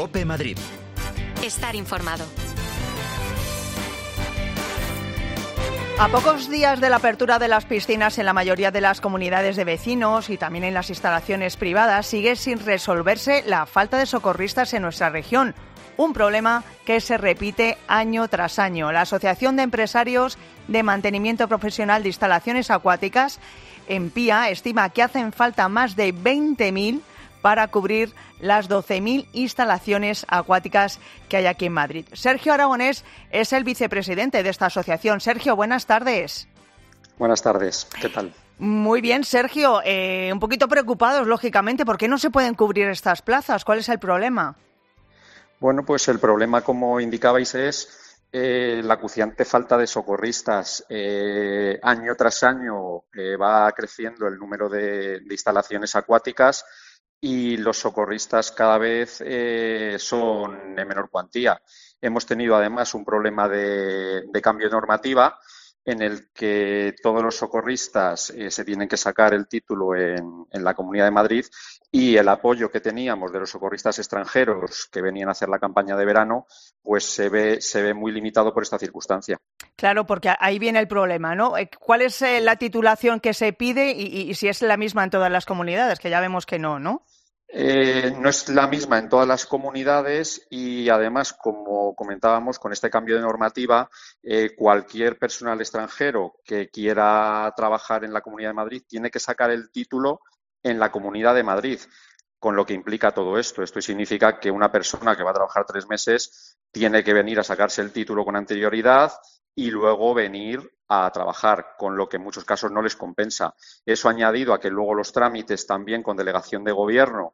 COPE Madrid. Estar informado. A pocos días de la apertura de las piscinas en la mayoría de las comunidades de vecinos y también en las instalaciones privadas, sigue sin resolverse la falta de socorristas en nuestra región. Un problema que se repite año tras año. La Asociación de Empresarios de Mantenimiento Profesional de Instalaciones Acuáticas, EMPIA, estima que hacen falta más de 20.000 para cubrir las 12.000 instalaciones acuáticas que hay aquí en Madrid. Sergio Aragonés es el vicepresidente de esta asociación. Sergio, buenas tardes. Buenas tardes, ¿qué tal? Muy bien, Sergio. Un poquito preocupados, lógicamente. ¿Por qué no se pueden cubrir estas plazas? ¿Cuál es el problema? Bueno, pues el problema, como indicabais, es la acuciante falta de socorristas. Año tras año va creciendo el número de instalaciones acuáticas y los socorristas cada vez son de menor cuantía. Hemos tenido además un problema de cambio de normativa en el que todos los socorristas se tienen que sacar el título en la Comunidad de Madrid, y el apoyo que teníamos de los socorristas extranjeros que venían a hacer la campaña de verano pues se ve muy limitado por esta circunstancia. Claro, porque ahí viene el problema, ¿no? ¿Cuál es la titulación que se pide y si es la misma en todas las comunidades? Que ya vemos que no, ¿no? No es la misma en todas las comunidades y además, como comentábamos, con este cambio de normativa, cualquier personal extranjero que quiera trabajar en la Comunidad de Madrid tiene que sacar el título en la Comunidad de Madrid, con lo que implica todo esto. Esto significa que una persona que va a trabajar 3 meses tiene que venir a sacarse el título con anterioridad y luego venir a trabajar, con lo que en muchos casos no les compensa. Eso añadido a que luego los trámites también con delegación de gobierno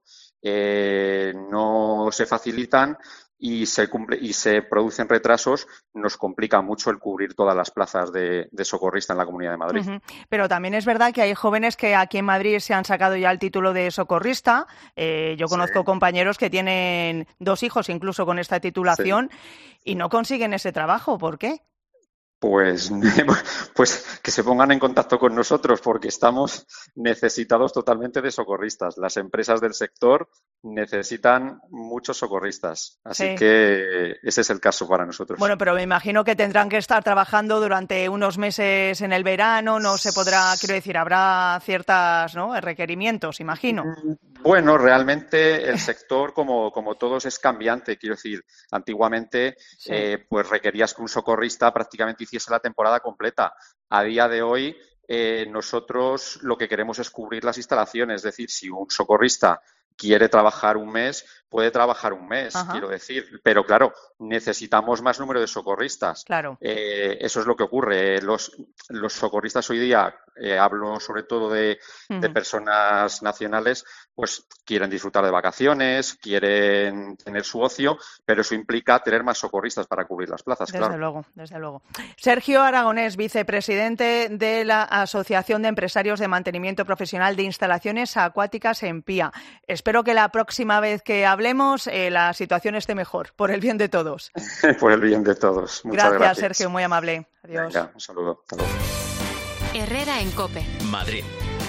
no se facilitan y se producen retrasos, nos complica mucho el cubrir todas las plazas de socorrista en la Comunidad de Madrid. Uh-huh. Pero también es verdad que hay jóvenes que aquí en Madrid se han sacado ya el título de socorrista. Yo conozco compañeros que tienen 2 hijos incluso con esta titulación y no consiguen ese trabajo. ¿Por qué? Pues que se pongan en contacto con nosotros porque estamos necesitados totalmente de socorristas. Las empresas del sector necesitan muchos socorristas, así que ese es el caso para nosotros. Bueno, pero me imagino que tendrán que estar trabajando durante unos meses en el verano, no se podrá, quiero decir, habrá ciertos requerimientos, imagino. Bueno, realmente el sector, como todos, es cambiante. Quiero decir, antiguamente pues requerías que un socorrista prácticamente hiciese la temporada completa. A día de hoy, nosotros lo que queremos es cubrir las instalaciones. Es decir, si un socorrista quiere trabajar un mes, puede trabajar un mes, quiero decir. Pero claro, necesitamos más número de socorristas. Claro. Eso es lo que ocurre. Los socorristas hoy día, hablo sobre todo de personas nacionales, pues quieren disfrutar de vacaciones, quieren tener su ocio, pero eso implica tener más socorristas para cubrir las plazas, desde luego, desde luego. Sergio Aragonés, vicepresidente de la Asociación de Empresarios de Mantenimiento Profesional de Instalaciones Acuáticas, EMPIA. Espero que la próxima vez que hablemos la situación esté mejor, por el bien de todos. Por el bien de todos. Muchas gracias. Sergio, muy amable. Adiós. Venga, un saludo. Hasta luego. Herrera en COPE. Madrid.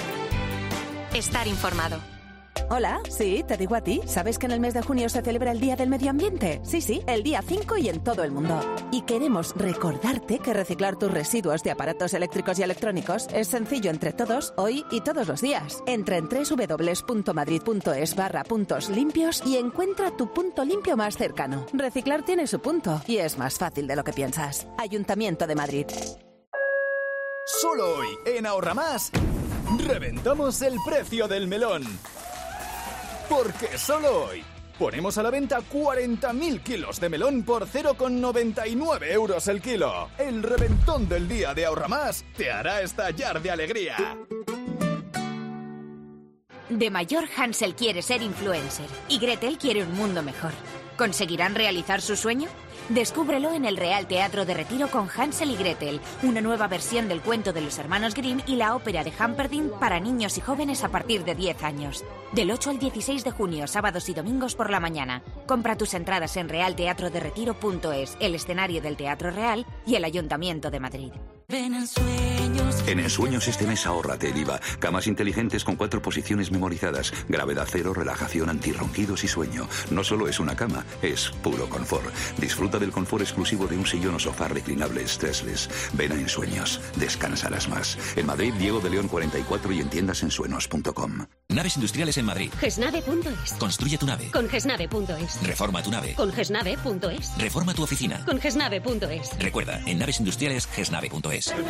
Estar informado. Hola, sí, te digo a ti. ¿Sabes que en el mes de junio se celebra el Día del Medio Ambiente? Sí, el día 5 y en todo el mundo. Y queremos recordarte que reciclar tus residuos de aparatos eléctricos y electrónicos es sencillo entre todos, hoy y todos los días. Entra en www.madrid.es/puntos limpios y encuentra tu punto limpio más cercano. Reciclar tiene su punto y es más fácil de lo que piensas. Ayuntamiento de Madrid. Solo hoy, en Ahorra Más, reventamos el precio del melón. Porque solo hoy ponemos a la venta 40.000 kilos de melón por 0,99 euros el kilo. El reventón del día de Ahorra Más te hará estallar de alegría. De mayor, Hansel quiere ser influencer y Gretel quiere un mundo mejor. ¿Conseguirán realizar su sueño? Descúbrelo en el Real Teatro de Retiro con Hansel y Gretel, una nueva versión del cuento de los hermanos Grimm y la ópera de Humperdinck para niños y jóvenes a partir de 10 años. Del 8 al 16 de junio, sábados y domingos por la mañana. Compra tus entradas en realteatroderetiro.es, el escenario del Teatro Real y el Ayuntamiento de Madrid. Ven en Sueños. En Ensueños este mes ahórrate el IVA. Camas inteligentes con 4 posiciones memorizadas. Gravedad cero, relajación, antirronquidos y sueño. No solo es una cama, es puro confort. Disfruta del confort exclusivo de un sillón o sofá reclinable stressless. Ven a Ensueños. Descansarás más. En Madrid, Diego de León 44 y en tiendasensuenos.com. Naves industriales en Madrid. Gesnave.es. Construye tu nave. Con Gesnave.es. Reforma tu nave. Con Gesnave.es. Reforma tu oficina. Con Gesnave.es. Recuerda, en naves industriales, Gesnave.es. Hay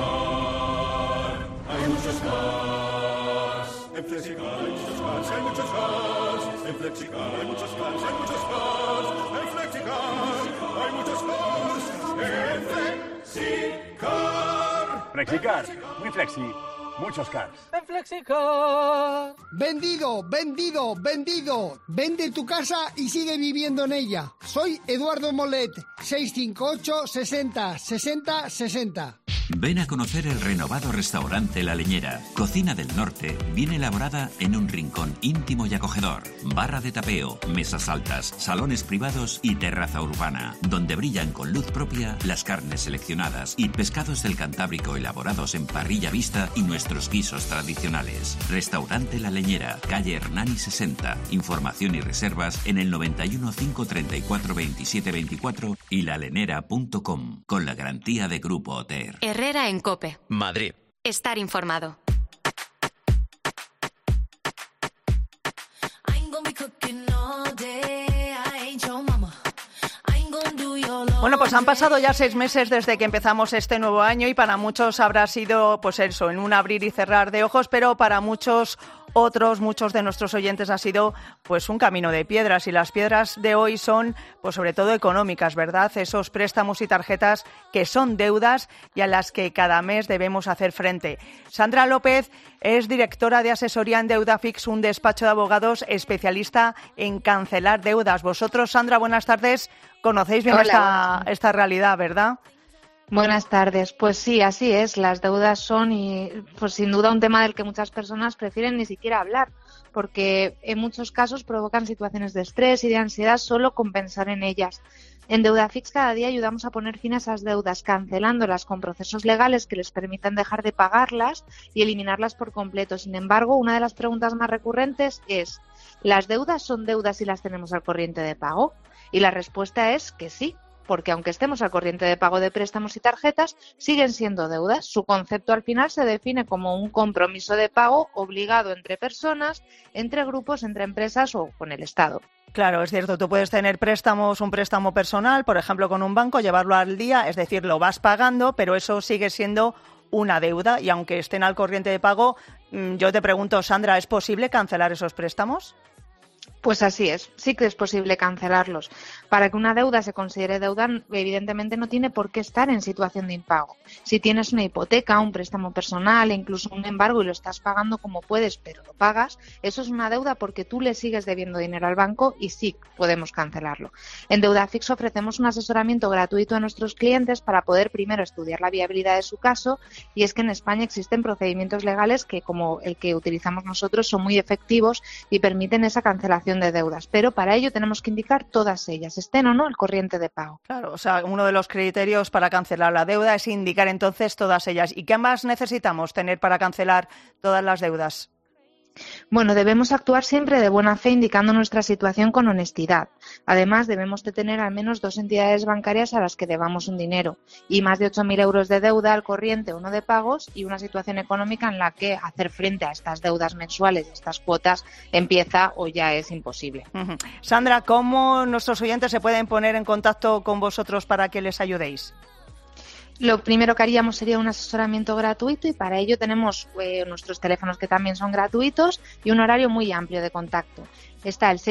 muchos cars. En Flexicar hay muchos cars. Hay muchos cars. En Flexicar hay muchos cars. Hay muchos cars. En Flexicar hay muchos cars. En Flexicar. Flexicar. Muy flexi. Muchos cars. En Flexicar. Vendido, vendido, vendido. Vende tu casa y sigue viviendo en ella. Soy Eduardo Molet. 658 60 60 60. Ven a conocer el renovado restaurante La Leñera. Cocina del norte, bien elaborada en un rincón íntimo y acogedor. Barra de tapeo, mesas altas, salones privados y terraza urbana, donde brillan con luz propia las carnes seleccionadas y pescados del Cantábrico elaborados en parrilla vista y nuestros guisos tradicionales. Restaurante La Leñera, calle Hernani 60. Información y reservas en el 91 534 27 24 y lalenera.com, con la garantía de Grupo Oter. Herrera en COPE. Madrid. Estar informado. Bueno, pues han pasado ya 6 meses desde que empezamos este nuevo año y para muchos habrá sido, pues eso, en un abrir y cerrar de ojos, pero para muchos de nuestros oyentes ha sido pues un camino de piedras, y las piedras de hoy son pues sobre todo económicas, ¿verdad? Esos préstamos y tarjetas que son deudas y a las que cada mes debemos hacer frente. Sandra López es directora de asesoría en Deudafix, un despacho de abogados especialista en cancelar deudas. Vosotros, Sandra, buenas tardes, conocéis bien esta realidad, ¿verdad? Buenas tardes. Pues sí, así es. Las deudas son, y pues sin duda, un tema del que muchas personas prefieren ni siquiera hablar, porque en muchos casos provocan situaciones de estrés y de ansiedad solo con pensar en ellas. En Deudafix cada día ayudamos a poner fin a esas deudas, cancelándolas con procesos legales que les permitan dejar de pagarlas y eliminarlas por completo. Sin embargo, una de las preguntas más recurrentes es: ¿las deudas son deudas si las tenemos al corriente de pago? Y la respuesta es que sí, porque aunque estemos al corriente de pago de préstamos y tarjetas, siguen siendo deudas. Su concepto al final se define como un compromiso de pago obligado entre personas, entre grupos, entre empresas o con el Estado. Claro, es cierto, tú puedes tener un préstamo personal, por ejemplo, con un banco, llevarlo al día, es decir, lo vas pagando, pero eso sigue siendo una deuda y aunque estén al corriente de pago, yo te pregunto, Sandra, ¿es posible cancelar esos préstamos? Pues así es, sí que es posible cancelarlos. Para que una deuda se considere deuda, evidentemente no tiene por qué estar en situación de impago. Si tienes una hipoteca, un préstamo personal e incluso un embargo y lo estás pagando como puedes, pero lo pagas, eso es una deuda porque tú le sigues debiendo dinero al banco y sí podemos cancelarlo. En Deudafix ofrecemos un asesoramiento gratuito a nuestros clientes para poder primero estudiar la viabilidad de su caso, y es que en España existen procedimientos legales que, como el que utilizamos nosotros, son muy efectivos y permiten esa cancelación de deudas, pero para ello tenemos que indicar todas ellas, estén o no al corriente de pago. Claro, o sea, uno de los criterios para cancelar la deuda es indicar entonces todas ellas. ¿Y qué más necesitamos tener para cancelar todas las deudas? Bueno, debemos actuar siempre de buena fe, indicando nuestra situación con honestidad. Además, debemos de tener al menos 2 entidades bancarias a las que debamos un dinero y más de 8.000 euros de deuda al corriente o no de pagos, y una situación económica en la que hacer frente a estas deudas mensuales, estas cuotas, empieza o ya es imposible. Uh-huh. Sandra, ¿cómo nuestros oyentes se pueden poner en contacto con vosotros para que les ayudéis? Lo primero que haríamos sería un asesoramiento gratuito, y para ello tenemos nuestros teléfonos, que también son gratuitos, y un horario muy amplio de contacto. Está el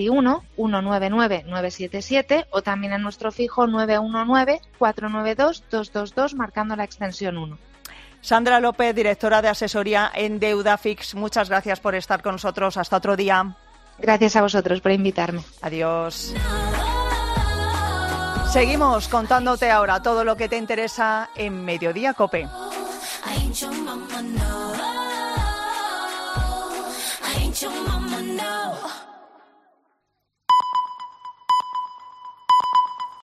621-199-977 o también en nuestro fijo 919-492-222, marcando la extensión 1. Sandra López, directora de asesoría en Deudafix, muchas gracias por estar con nosotros. Hasta otro día. Gracias a vosotros por invitarme. Adiós. Seguimos contándote ahora todo lo que te interesa en Mediodía COPE. I ain't your mama, no.